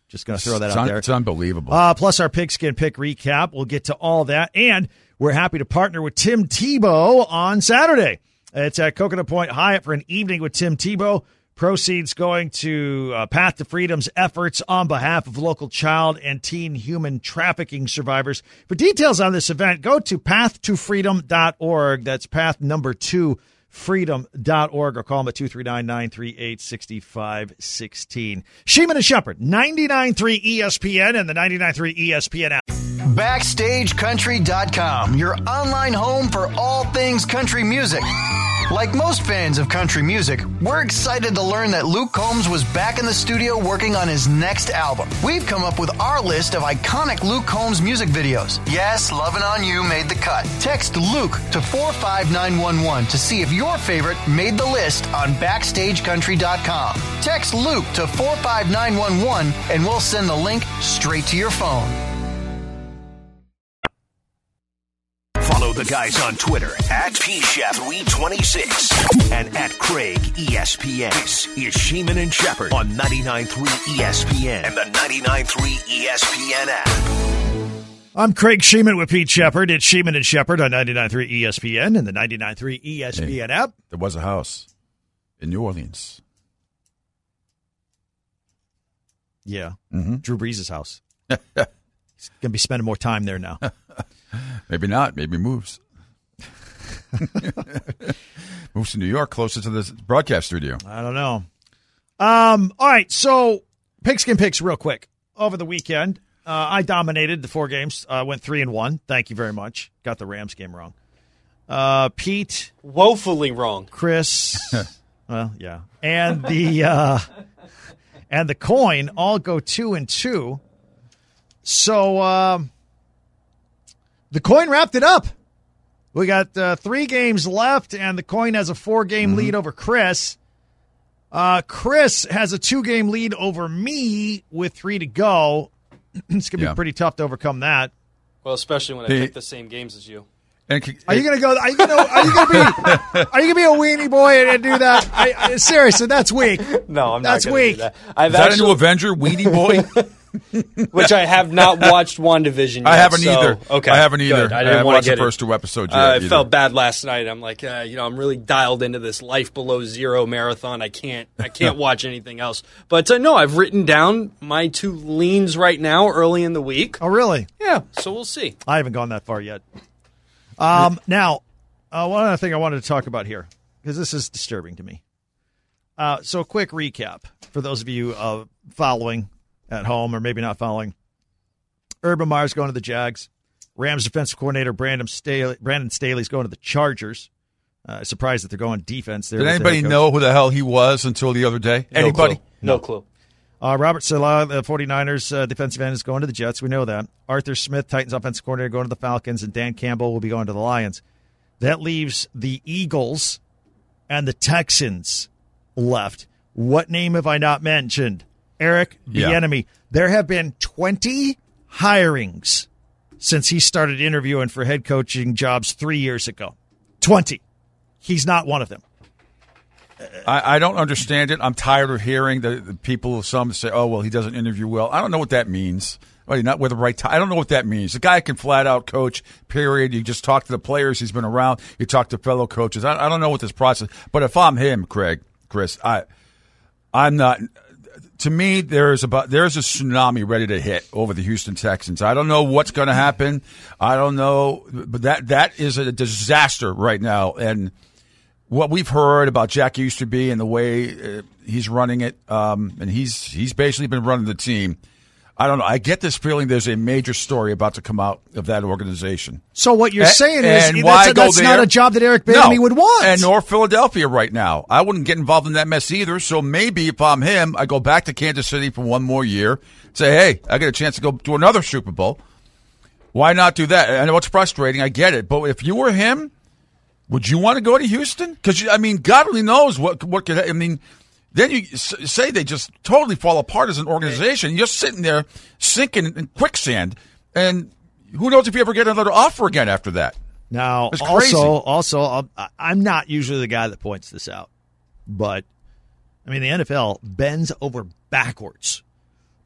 Just going to throw that it's out un- there. It's unbelievable. Uh, plus our Pigskin Pick recap. We'll get to all that. And we're happy to partner with Tim Tebow on Saturday. It's at Coconut Point Hyatt for an evening with Tim Tebow. Proceeds going to uh, Path to Freedom's efforts on behalf of local child and teen human trafficking survivors. For details on this event, go to path to freedom dot org. That's path number two, freedom dot org, or call them at two three nine, nine three eight, six five one six. Sheeman and Shepherd, ninety-nine point three E S P N and the ninety-nine point three E S P N app. Backstage Country dot com, your online home for all things country music. Like most fans of country music, we're excited to learn that Luke Combs was back in the studio working on his next album. We've come up with our list of iconic Luke Combs music videos. Yes, Lovin' On You made the cut. Text Luke to four five nine one one to see if your favorite made the list on Backstage Country dot com. Text Luke to four five nine one one and we'll send the link straight to your phone. Follow the guys on Twitter at P Shep three twenty-six and at Craig E S P N. This is Sheeman and Shepherd on ninety-nine point three E S P N and the ninety-nine point three E S P N app. I'm Craig Sheeman with Pete Shepard. It's Sheeman and Shepherd on ninety-nine point three E S P N and the ninety-nine point three E S P N hey, app. There was a house in New Orleans. Yeah. Mm-hmm. Drew Brees' house. He's going to be spending more time there now. Maybe not. Maybe moves. Moves to New York, closer to the broadcast studio. I don't know. Um. All right, so Pigskin Picks real quick. Over the weekend, uh, I dominated the four games. I uh, went three and one. Thank you very much. Got the Rams game wrong. Uh, Pete. Woefully wrong. Chris. Well, yeah. And the uh, and the coin all go two and two. So um, the coin wrapped it up. We got uh, three games left, and the coin has a four-game mm-hmm. lead over Chris. Uh, Chris has a two-game lead over me with three to go. It's going to yeah. be pretty tough to overcome that. Well, especially when I hey. pick the same games as you. And, are you gonna go? Are you gonna? Are you gonna be? Are you gonna be a weenie boy and, and do that? I, I, seriously, that's weak. No, I'm not. That's gonna weak. Do that. I've Is actually, that a new Avenger, Weenie Boy? Which I have not watched WandaVision yet. I haven't so, either. Okay, I haven't either. Good. I didn't I want watched to get the first it. two episodes yet. Uh, I either. felt bad last night. I'm like, uh, you know, I'm really dialed into this Life Below Zero marathon. I can't, I can't watch anything else. But uh, no, I've written down my two leans right now, early in the week. Oh, really? Yeah. So we'll see. I haven't gone that far yet. Um, now, uh, one other thing I wanted to talk about here, because this is disturbing to me. Uh, so, a quick recap for those of you uh, following at home, or maybe not following. Urban Meyer's going to the Jags. Rams defensive coordinator Brandon Staley, Brandon Staley's going to the Chargers. Uh, surprised that they're going defense there. Did anybody know who the hell he was until the other day? No Anybody? Clue. No clue. Uh, Robert Salah, the 49ers uh, defensive end, is going to the Jets. We know that. Arthur Smith, Titans offensive coordinator, going to the Falcons, and Dan Campbell will be going to the Lions. That leaves the Eagles and the Texans left. What name have I not mentioned? Eric Bieniemy. Yeah. There have been twenty hirings since he started interviewing for head coaching jobs three years ago. twenty. He's not one of them. I, I don't understand it. I'm tired of hearing the, the people, some say, oh, well, he doesn't interview well. I don't know what that means. Well, you're not with the right time. I don't know what that means. The guy can flat out coach, period. You just talk to the players. He's been around. You talk to fellow coaches. I, I don't know what this process, but if I'm him, Craig, Chris, I, I'm not. To me, there's about there's a tsunami ready to hit over the Houston Texans. I don't know what's going to happen. I don't know, but that that is a disaster right now. And what we've heard about Jack Easterby and the way uh, he's running it, um, and he's he's basically been running the team. I don't know. I get this feeling there's a major story about to come out of that organization. So what you're a- saying is and that's, why a, go that's there? not a job that Eric Bieniemy No. would want. And nor Philadelphia right now. I wouldn't get involved in that mess either. So maybe if I'm him, I go back to Kansas City for one more year. Say, hey, I get a chance to go to another Super Bowl. Why not do that? I know it's frustrating. I get it. But if you were him, would you want to go to Houston? Because, I mean, God only knows what, what could – I mean – then you say they just totally fall apart as an organization. You're sitting there sinking in quicksand, and who knows if you ever get another offer again after that. Now, it's crazy. also, also, I'm not usually the guy that points this out, but I mean the N F L bends over backwards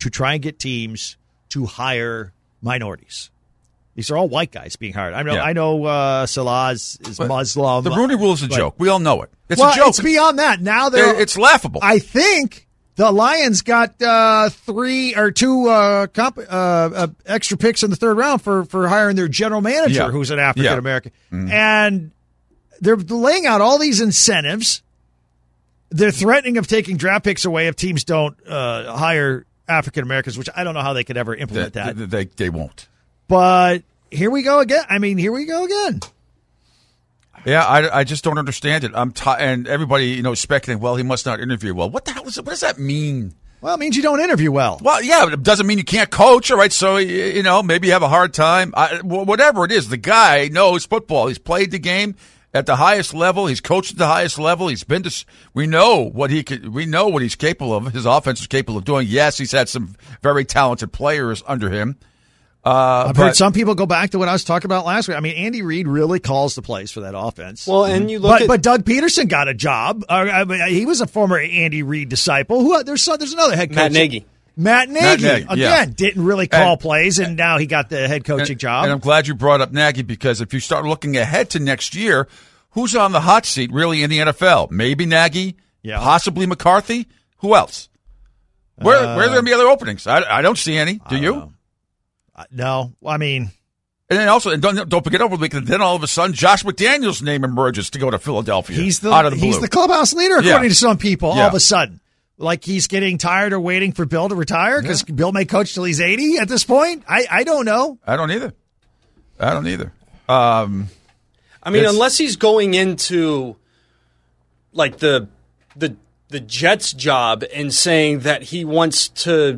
to try and get teams to hire minorities. These are all white guys being hired. I know. Yeah. I know. Uh, Salah is, is Muslim. The Rooney Rule is a but, joke. We all know it. It's well, a joke. It's beyond that. Now they're. It's laughable. I think the Lions got uh, three or two uh, comp, uh, uh, extra picks in the third round for, for hiring their general manager, Yeah. who's an African American, Yeah. Mm. and they're laying out all these incentives. They're threatening of taking draft picks away if teams don't uh, hire African Americans, which I don't know how they could ever implement they, that. They, they, they won't. But here we go again. I mean, here we go again. Yeah, I, I just don't understand it. I'm t- and everybody, you know, speculating. Well, he must not interview well. What the hell is it? What does that mean? Well, it means you don't interview well. Well, yeah, but it doesn't mean you can't coach. All right, so you know, maybe you have a hard time. I, whatever it is, the guy knows football. He's played the game at the highest level. He's coached at the highest level. He's been to. We know what he could. We know what he's capable of. His offense is capable of doing. Yes, he's had some very talented players under him. Uh, I've but, heard some people go back to what I was talking about last week. I mean, Andy Reid really calls the plays for that offense. Well, and you look but, at, but Doug Peterson got a job. Uh, I mean, he was a former Andy Reid disciple. Who there's there's another head coach, Matt Nagy. Matt Nagy, Matt Nagy, again, yeah. didn't really call And- plays, and now he got the head coaching and, job. And I'm glad you brought up Nagy, because if you start looking ahead to next year, who's on the hot seat really in the N F L? Maybe Nagy, Yeah. possibly McCarthy. Who else? Where Uh, where are there going to be other openings? I, I don't see any. Do you? know. Uh, no, I mean, And then also, and don't, don't forget over the weekend, then all of a sudden, Josh McDaniels' name emerges to go to Philadelphia. he's the, out of the he's blue. the clubhouse leader, according Yeah. to some people. All Yeah. of a sudden, like he's getting tired of waiting for Bill to retire because Bill may coach till he's eighty at this point. I, I don't know. I don't either. I don't either. Um, I mean, It's- unless he's going into like the the the Jets job and saying that he wants to,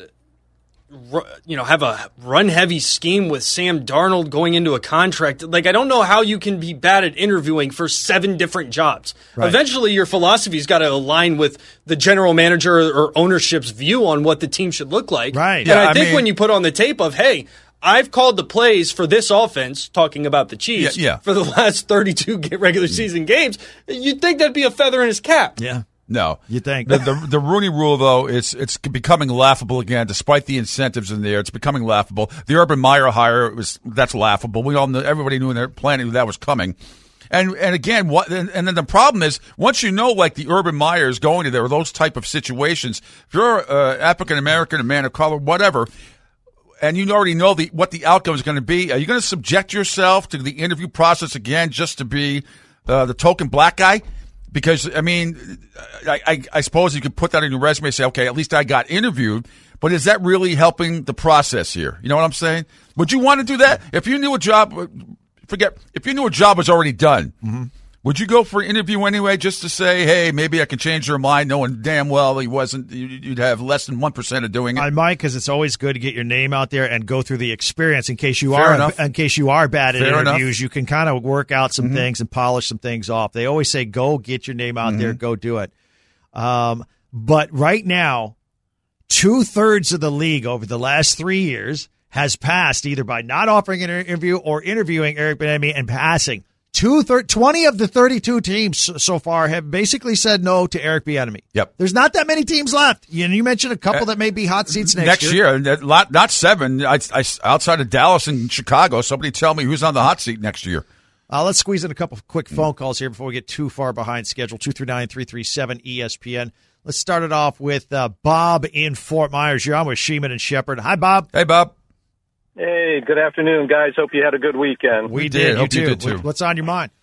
ru- you know, have a run heavy scheme with Sam Darnold going into a contract. Like, I don't know how you can be bad at interviewing for seven different jobs. Right. Eventually, your philosophy's got to align with the general manager or ownership's view on what the team should look like. Right. And Yeah, I I think mean- when you put on the tape of, hey, I've called the plays for this offense, talking about the Chiefs, Yeah, yeah. for the last thirty-two ga- regular season games, you'd think that'd be a feather in his cap. Yeah. No, You think. the, the the Rooney Rule though it's it's becoming laughable again, despite the incentives in there. It's becoming laughable. The Urban Meyer hire was that's laughable. We all know, everybody knew in their planning that was coming. And and again, what and, and then the problem is once you know like the Urban Meyer is going to there or those type of situations. If you're uh, African American, a man of color, whatever, and you already know the what the outcome is going to be, are you going to subject yourself to the interview process again just to be uh, the token black guy? Because, I mean, I, I, I suppose you could put that in your resume and say, okay, at least I got interviewed, but is that really helping the process here? You know what I'm saying? Would you want to do that? If you knew a job, forget, if you knew a job was already done, mm-hmm. would you go for an interview anyway just to say, hey, maybe I can change your mind, knowing damn well he wasn't, you'd have less than one percent of doing it? I might, because it's always good to get your name out there and go through the experience in case you Fair are enough. in case you are bad at Fair interviews. enough. You can kind of work out some Mm-hmm. things and polish some things off. They always say, "Go get your name out Mm-hmm. there, go do it." Um, but right now, two thirds of the league over the last three years has passed either by not offering an interview or interviewing Eric Bieniemy and passing. Two thir- twenty of the thirty-two teams so- so far have basically said no to Eric Bieniemy. Yep. There's not that many teams left. You, you mentioned a couple Uh, that may be hot seats next, Next year, and not, not seven. I, I, outside of Dallas and Chicago, somebody tell me who's on the hot seat next year. Uh, let's squeeze in a couple of quick phone calls here before we get too far behind schedule. two three nine, three three seven, E S P N. Let's start it off with uh, Bob in Fort Myers. You're on with Sheeman and Shepard. Hi, Bob. Hey, Bob. Hey, good afternoon, guys. Hope you had a good weekend. We, We did. did. You Hope too. you did, too. What- What's on your mind?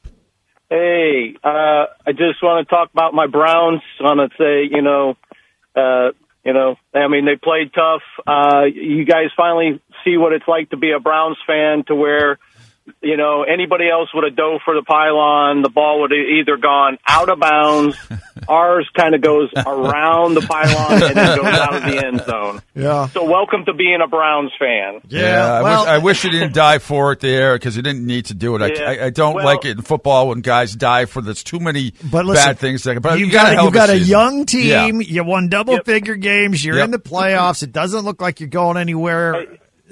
Hey, uh, I just want to talk about my Browns. I want to say, you know, uh, you know, I mean, they played tough. Uh, you guys finally see what it's like to be a Browns fan, to where, you know, anybody else would have dove for the pylon. The ball would have either gone out of bounds. Ours kind of goes around the pylon and then goes out of the end zone. Yeah. So welcome to being a Browns fan. Yeah. I, well, wish, I wish you didn't die for it there because you didn't need to do it. I, Yeah, I, I don't well- like it in football when guys die for there's too many But listen, bad things. That, but you've you got, got, a hell you've of got a season. young team. Yeah. You won double Yep. figure games. You're Yep. in the playoffs. It doesn't look like you're going anywhere.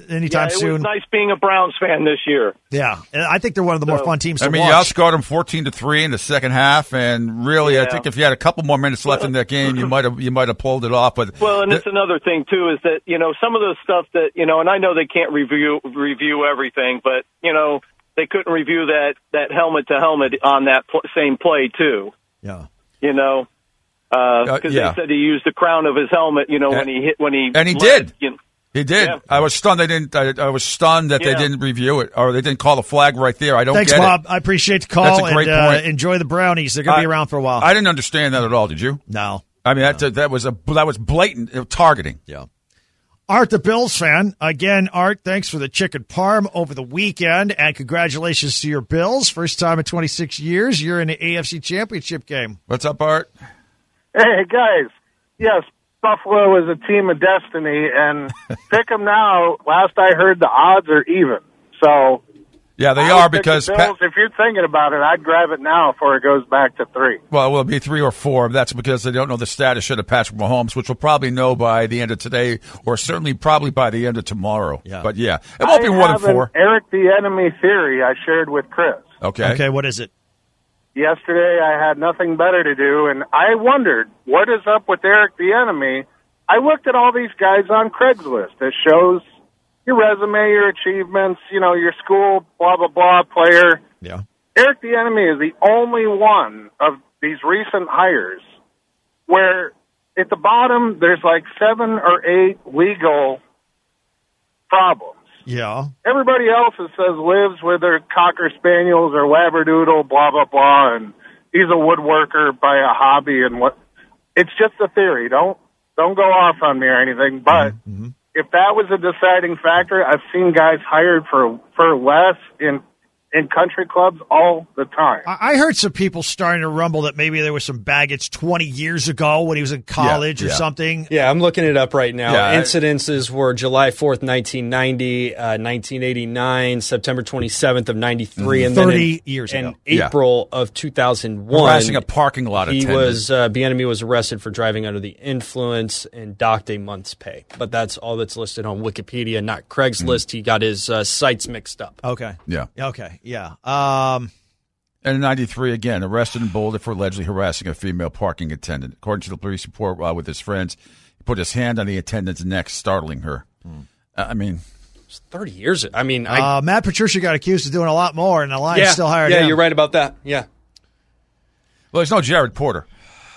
anytime yeah, it soon. It was nice being a Browns fan this year. Yeah, I think they're one of the more so, fun teams to I mean, watch. you outscored them fourteen to three in the second half, and really, yeah. I think if you had a couple more minutes left in that game, you might have you might have pulled it off. But well, and it's another thing too is that you know some of the stuff that you know, and I know they can't review review everything, but you know they couldn't review that that helmet to helmet on that pl- same play too. Yeah, you know, because uh, uh, yeah. they said he used the crown of his helmet. You know, and, when he hit when he and he led, did. You know, He did. Yeah. I was stunned. They didn't. I, I was stunned that yeah. they didn't review it, or they didn't call the flag right there. I don't Thanks, get Bob. it. I appreciate the call. That's a great and, uh, point. Enjoy the brownies. They're going to be around for a while. I didn't understand that at all. Did you? No. I mean, no. that that was a that was blatant targeting. Yeah. Art, the Bills fan. Again, Art, thanks for the chicken parm over the weekend, and congratulations to your Bills. First time in twenty-six years, you're in the A F C Championship game. What's up, Art? Hey, guys. Yes, Buffalo is a team of destiny, and pick them now. Last I heard, the odds are even. So, yeah, they I are would pick because the Bills, if you're thinking about it, I'd grab it now before it goes back to three. Well, it will be three or four. That's because they don't know the status of Patrick Mahomes, which we'll probably know by the end of today, or certainly probably by the end of tomorrow. Yeah. But yeah, it won't I be more than have an four. Eric the Enemy theory I shared with Chris. Okay. Okay, what is it? Yesterday, I had nothing better to do, and I wondered, what is up with Eric the Enemy? I looked at all these guys on Craigslist. It shows your resume, your achievements, you know, your school, blah, blah, blah, player. Yeah. Eric the Enemy is the only one of these recent hires where at the bottom there's like seven or eight legal problems. Yeah. Everybody else, it says, lives with their Cocker Spaniels or Labradoodle, blah, blah, blah, and he's a woodworker by a hobby and what. It's just a theory. Don't don't go off on me or anything, but mm-hmm. if that was a deciding factor, I've seen guys hired for for less in in country clubs all the time. I heard some people starting to rumble that maybe there was some baggage twenty years ago when he was in college yeah, or yeah. something. Yeah, I'm looking it up right now. Yeah, Incidences were July fourth, nineteen ninety, uh, nineteen eighty-nine, September twenty-seventh of ninety-three, Mm-hmm. and then thirty in, years in ago. April yeah. of two thousand one. Harassing a parking lot He attendant. was, uh, Bieniemy was arrested for driving under the influence and docked a month's pay. But that's all that's listed on Wikipedia, not Craigslist. Mm. He got his uh, sites mixed up. Okay. Yeah. Okay. Yeah. Um, And in ninety-three, again, arrested in Boulder for allegedly harassing a female parking attendant. According to the police report, while with his friends, he put his hand on the attendant's neck, startling her. Hmm. Uh, I mean, it's thirty years. I mean, I, uh, Matt Patricia got accused of doing a lot more, and the Lions yeah, still hired yeah, him. Yeah, you're right about that. Yeah. Well, there's no Jared Porter.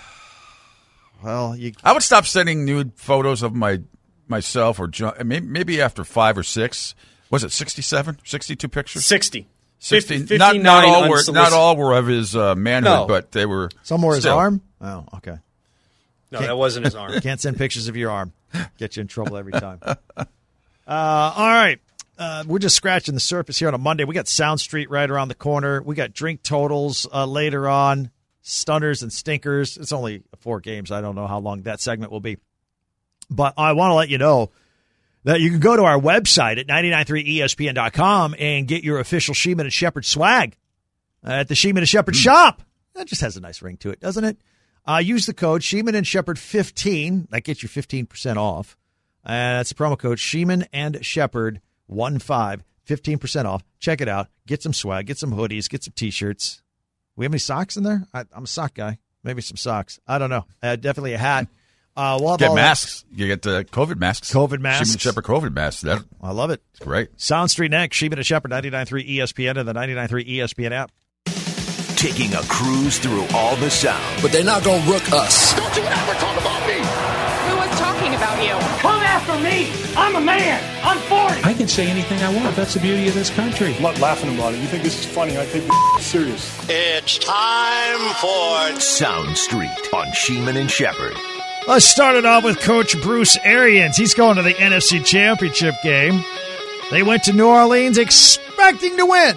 Well, you... I would stop sending nude photos of my myself or John, maybe, maybe after five or six. Was it sixty-seven, sixty-two pictures? sixty. sixty. fifty, not, not, all were, unsolicited. not all were of his uh, manhood, No. but they were. Some were his still. arm? Oh, okay. No, Can't- that wasn't his arm. Can't send pictures of your arm. Get you in trouble every time. Uh, all right. Uh, we're just scratching the surface here on a Monday. We got Sound Street right around the corner. We got drink totals uh, later on, stunners and stinkers. It's only four games. I don't know how long that segment will be. But I want to let you know that you can go to our website at nine nine three E S P N dot com and get your official Sheeman and Shepherd swag at the Sheeman and Shepherd shop. That just has a nice ring to it, doesn't it? Uh, use the code Sheeman and Shepherd fifteen. That gets you fifteen percent off. Uh, that's the promo code Sheeman and Shepherd one five, fifteen percent off. Check it out. Get some swag. Get some hoodies. Get some T-shirts. We have any socks in there? I, I'm a sock guy. Maybe some socks. I don't know. Uh, definitely a hat. Uh, we'll have Get all masks. You get the COVID masks. COVID masks. Sheeman and Shepherd COVID masks. That, I love it. It's great. Sound Street next. Sheeman and Shepherd, ninety-nine point three E S P N and the ninety-nine point three E S P N app. Taking a cruise through all the sound. But they're not going to rook us. Don't you ever talk about me! Who was talking about you? Come after me! I'm a man! I'm forty! I can say anything I want. That's the beauty of this country. I'm not laughing about it. You think this is funny. I take it serious. It's time for Sound Street on Sheeman and Shepherd. Let's start it off with Coach Bruce Arians. He's going to the N F C Championship game. They went to New Orleans expecting to win.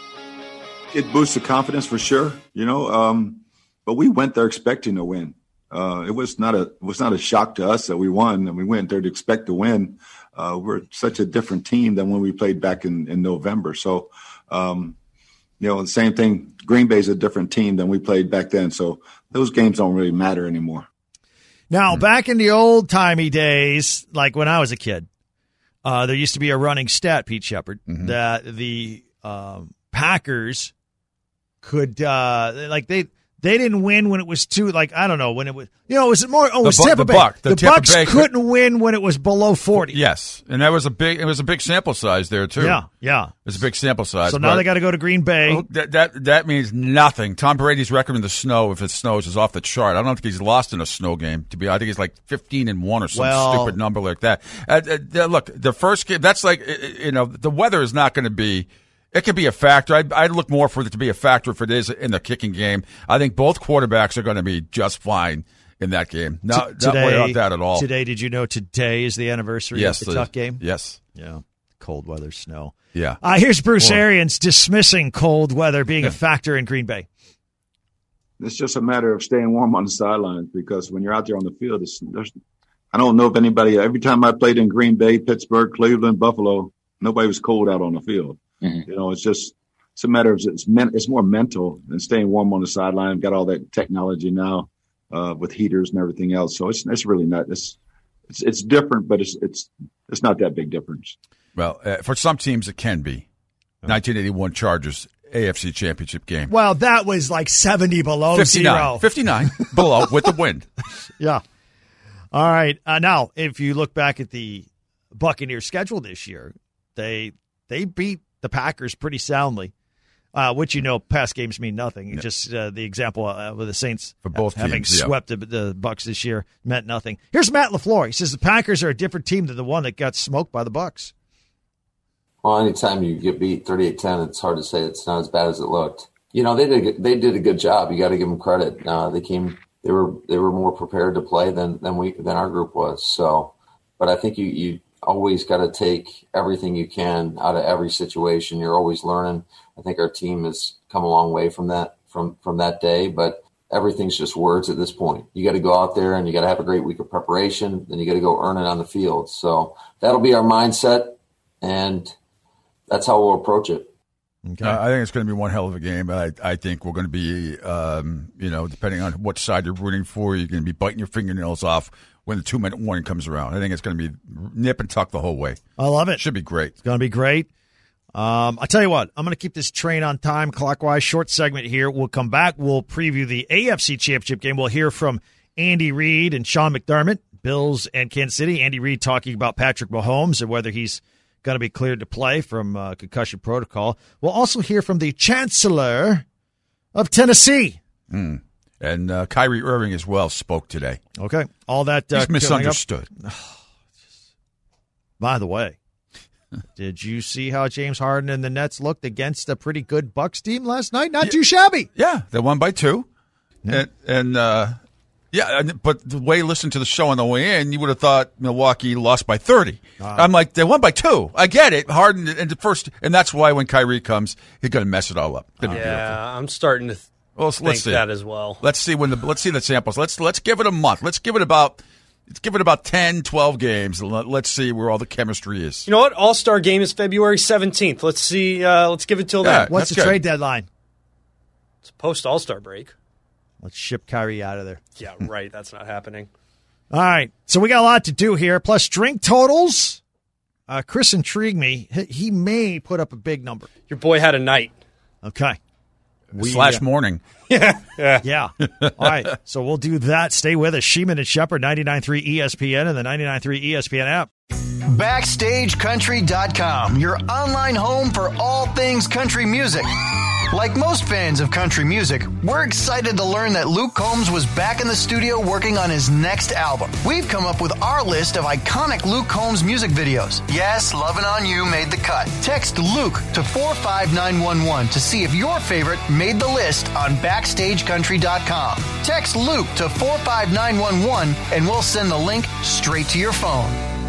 It boosts the confidence for sure, you know. Um, but we went there expecting to win. Uh, it was not a it was not a shock to us that we won, and we went there to expect to win. Uh, we're such a different team than when we played back in, in November. So, um, you know, the same thing. Green Bay's a different team than we played back then. So those games don't really matter anymore. Now, back in the old timey days, like when I was a kid, Uh, there used to be a running stat, Pete Shepard, Mm-hmm. that the um, Packers could uh, like they they didn't win when it was too like I don't know when it was you know it was more oh it was Bu- Tampa the Bay. Buck- the the Tampa Bucks Bay couldn't could- win when it was below forty. Yes, and that was a big. It was a big sample size there too. Yeah, yeah. It was a big sample size. So now but- they got to go to Green Bay. Oh, that, that that means nothing. Tom Brady's record in the snow, if it snows, is off the chart. I don't think he's lost in a snow game. To be, I think he's like fifteen and one or some Well- stupid number like that. Uh, uh, look, the first game. That's like uh, you know, the weather is not going to be. It could be a factor. I'd, I'd look more for it to be a factor if it is in the kicking game. I think both quarterbacks are going to be just fine in that game. No, T- not worry about that at all. Today, did you know today is the anniversary Yes, of the it Tuck is. game? Yes. Yeah. Cold weather, snow. Yeah. Uh, here's Bruce Well- Arians dismissing cold weather being a factor in Green Bay. It's just a matter of staying warm on the sidelines because when you're out there on the field, it's, there's, I don't know if anybody, every time I played in Green Bay, Pittsburgh, Cleveland, Buffalo, nobody was cold out on the field. Mm-hmm. You know, it's just, it's a matter of, it's, men, it's more mental than staying warm on the sideline. Got all that technology now uh, with heaters and everything else. So it's, it's really not, it's, it's, it's different, but it's, it's, it's not that big difference. Well, uh, for some teams, it can be. nineteen eighty-one Chargers A F C Championship game. Well, that was like seventy below fifty-nine, zero. fifty-nine below with the wind. Yeah. All right. Uh, now, if you look back at the Buccaneers schedule this year, they they beat the Packers pretty soundly, uh, which, you know, past games mean nothing. Yeah. Just uh, the example uh, with the Saints For both having teams, yeah. swept the, the Bucs this year meant nothing. Here's Matt LaFleur. He says the Packers are a different team than the one that got smoked by the Bucs. Well, anytime you get beat thirty-eight ten, it's hard to say it's not as bad as it looked. You know, they did they did a good job. You got to give them credit. Uh, they came, they were they were more prepared to play than than we than our group was. So, but I think you you always got to take everything you can out of every situation. You're always learning. I think our team has come a long way from that from from that day, but everything's just words at this point. You got to go out there and you got to have a great week of preparation. Then you got to go earn it on the field. So that'll be our mindset, and that's how we'll approach it. Okay. Uh, I think it's going to be one hell of a game. I, I think we're going to be, um, you know, depending on what side you're rooting for, you're going to be biting your fingernails off when the two-minute warning comes around. I think it's going to be nip and tuck the whole way. I love it. Should be great. It's going to be great. Um, I'll tell you what, I'm going to keep this train on time, clockwise. Short segment here. We'll come back. We'll preview the A F C Championship game. We'll hear from Andy Reid and Sean McDermott, Bills and Kansas City. Andy Reid talking about Patrick Mahomes and whether he's going to be cleared to play from uh, concussion protocol. We'll also hear from the Chancellor of Tennessee. Mm. And uh, Kyrie Irving as well spoke today. Okay. All that. Uh, He's misunderstood. By the way, did you see how James Harden and the Nets looked against a pretty good Bucks team last night? Not yeah. too shabby. Yeah, they won by two. Yeah. And, and uh, yeah, but the way you listened to the show on the way in, you would have thought Milwaukee lost by thirty. Uh, I'm like, they won by two. I get it. Harden and the first, and that's why when Kyrie comes, he's going to mess it all up. Uh, yeah, I'm starting to th- well, think let's see. that as well. Let's see when the let's see the samples. Let's let's give it a month. Let's give it about let's give it about ten, twelve games. Let's see where all the chemistry is. You know what? All-Star game is February seventeenth. Let's see. Uh, let's give it till Yeah, then. What's the good. trade deadline? It's post All-Star break. Let's ship Kyrie out of there. Yeah, right. That's not happening. All right. So we got a lot to do here. Plus drink totals. Uh, Chris intrigued me. He, he may put up a big number. Your boy had a night. Okay. We, Slash uh, morning. Yeah. Yeah. Yeah. All right. So we'll do that. Stay with us. Sheeman and Shepard, ninety-nine point three E S P N and the ninety-nine point three E S P N app. Backstage Country dot com, your online home for all things country music. Like most fans of country music, we're excited to learn that Luke Combs was back in the studio working on his next album. We've come up with our list of iconic Luke Combs music videos. Yes, Lovin' On You made the cut. Text Luke to four five nine one one to see if your favorite made the list on Backstage Country dot com. Text Luke to four five nine one one and we'll send the link straight to your phone.